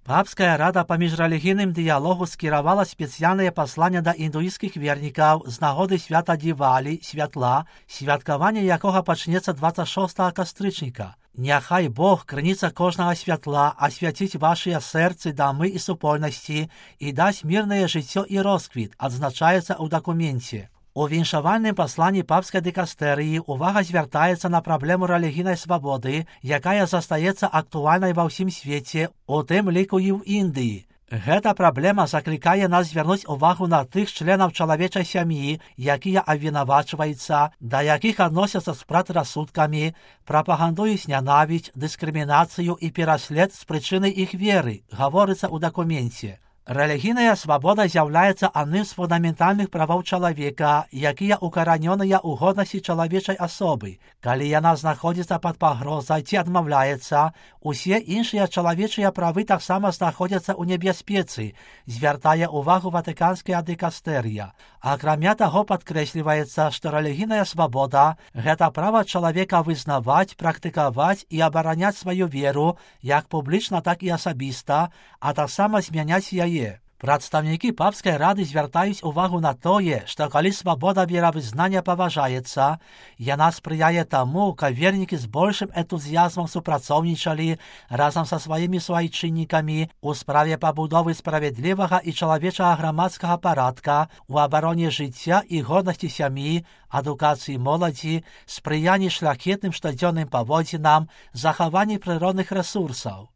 Папская рада па міжрэлігійным дыялогу скіравала спецыяльнае пасланне да індуісцкіх вернікаў з нагоды свята Дівалі, святла, святкаванне якога пачнецца 26 кастрычніка. Няхай Бог, крыніца кожнага святла, асвяціць вашыя сэрцы, дамы і супольнасці і дасць мірнае жыццё і росквіт, адзначаецца ў дакуменце. У віншавальным пасланні папскай дыкастэрыі увага звяртаецца на праблему рэлігійнай свабоды, якая застаецца актуальнай ва ўсім свеце, у тым ліку і ў Індыі. Гэта праблема заклікае нас звярнуць увагу на тых членаў чалавечай сям'і, якія абвінавачваюцца, да якіх адносяцца з прадрассудкамі, прапагандуюць нянавісць, дыскрымінацыю і пераслед з прычыны іх веры, гаворыцца ў дакуменце. Рэлігійная свабода з'яўляецца адным з фундаментальных правоў чалавека, якія укаранёныя ў годнасці чалавечай асобы. Калі яна знаходзіцца пад пагрозай ці адмаўляецца, усе іншыя чалавечыя правы таксама знаходзяцца ў небяспецы, звяртае ўвагу ватыканская дыкастэрыя. Акрамя таго, падкрэсліваецца, што рэлігійная свабода – гэта права чалавека вызнаваць, практыкаваць і абараняць сваю веру, як публічна, так і асабіста, а таксама змяняць яе. Прадстаўнікі папскай рады звяртаюць увагу на тое, што калі свабода веравызнання паважаецца, яна спрыяе таму, каб вернікі з большым энтузіязмам супрацоўнічалі разам са сваімі суайчыннікамі ў справе пабудовы справядлівага і чалавечага грамадскага парадка, у абароне жыцця і годнасці сям'і, адукацыі моладзі, спрыянні шляхетным штодзённым паводзінам, захаванні прыродных рэсурсаў.